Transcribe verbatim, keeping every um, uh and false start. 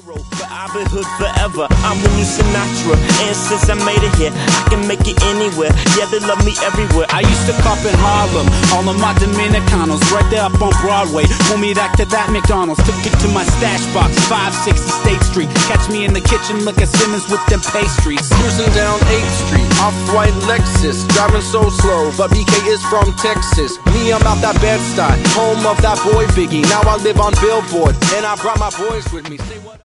hero, but I've been hood forever. I'm the new Sinatra, and since I made it here, I can make it anywhere. Yeah, they love me everywhere. I used to cop in Harlem, all of my Dominicanos, right there up on Broadway. Pull me back to that McDonald's, took it to my stash box, five sixty State Street. Catch me in the kitchen, look at Simmons with them pastries. Cruising down eighth Street, off-white Lexus, driving so slow, but B K is from Texas. Me, I'm out that Bed-Stuy, home of that boy Biggie. Now I live on Billboard, and I brought my boys with me. Say what?